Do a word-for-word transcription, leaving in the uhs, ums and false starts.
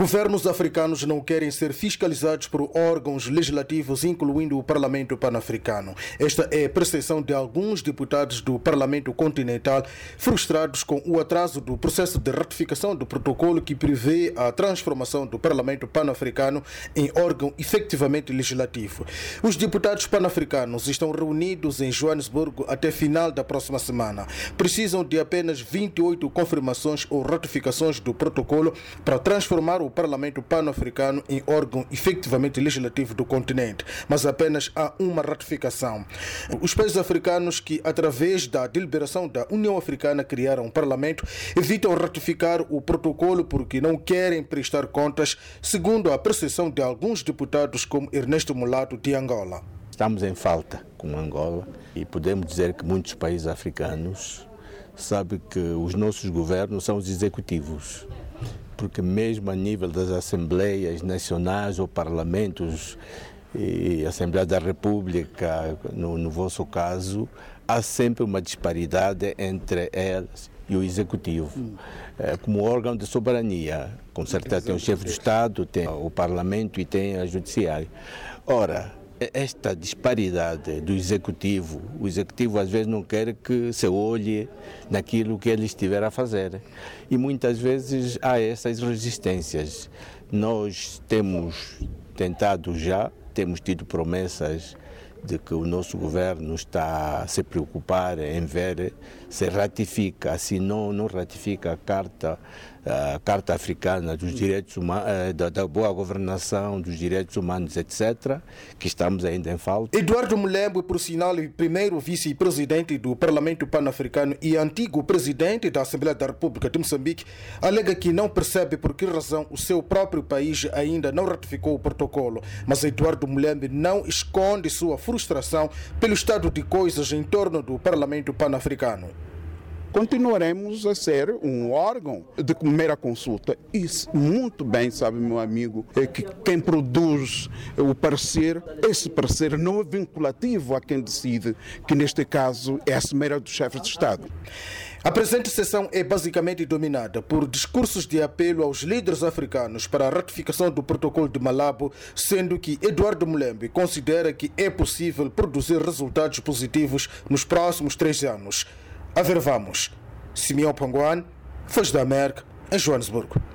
Governos africanos não querem ser fiscalizados por órgãos legislativos, incluindo o Parlamento Pan-Africano. Esta é a percepção de alguns deputados do Parlamento Continental, frustrados com o atraso do processo de ratificação do protocolo que prevê a transformação do Parlamento Pan-Africano em órgão efetivamente legislativo. Os deputados pan-africanos estão reunidos em Joanesburgo até final da próxima semana. Precisam de apenas vinte e oito confirmações ou ratificações do protocolo para transformar o Parlamento Pan-Africano em órgão efetivamente legislativo do continente, mas apenas há uma ratificação. Os países africanos que, através da deliberação da União Africana, criaram um parlamento, evitam ratificar o protocolo porque não querem prestar contas, segundo a percepção de alguns deputados como Ernesto Mulato, de Angola. Estamos em falta com Angola e podemos dizer que muitos países africanos sabem que os nossos governos são os executivos, porque mesmo a nível das assembleias nacionais ou parlamentos e Assembleia da República, no, no vosso caso, há sempre uma disparidade entre elas e o Executivo. Hum. É, como órgão de soberania, com certeza tem o chefe do Estado, tem o Parlamento e tem a Judiciária. Ora, esta disparidade do Executivo, o Executivo às vezes não quer que se olhe naquilo que ele estiver a fazer. E muitas vezes há essas resistências. Nós temos tentado já, temos tido promessas de que o nosso governo está a se preocupar em ver se ratifica, se não, não ratifica a Carta, a Carta Africana dos Direitos Humanos, da, da boa governação, dos direitos humanos, etcétera, que estamos ainda em falta. Eduardo Mulembe, por sinal, primeiro vice-presidente do Parlamento Pan-Africano e antigo presidente da Assembleia da República de Moçambique, alega que não percebe por que razão o seu próprio país ainda não ratificou o protocolo, mas Eduardo Mulembe não esconde sua frustração pelo estado de coisas em torno do Parlamento Pan-Africano. Continuaremos a ser um órgão de primeira consulta. E muito bem sabe, meu amigo, é que quem produz o parecer, esse parecer não é vinculativo a quem decide, que neste caso é a Assembleia dos Chefes de Estado. A presente sessão é basicamente dominada por discursos de apelo aos líderes africanos para a ratificação do protocolo de Malabo, sendo que Eduardo Mulembe considera que é possível produzir resultados positivos nos próximos três anos. A ver, vamos. Simeão Panguan, Voz da América, em Joanesburgo.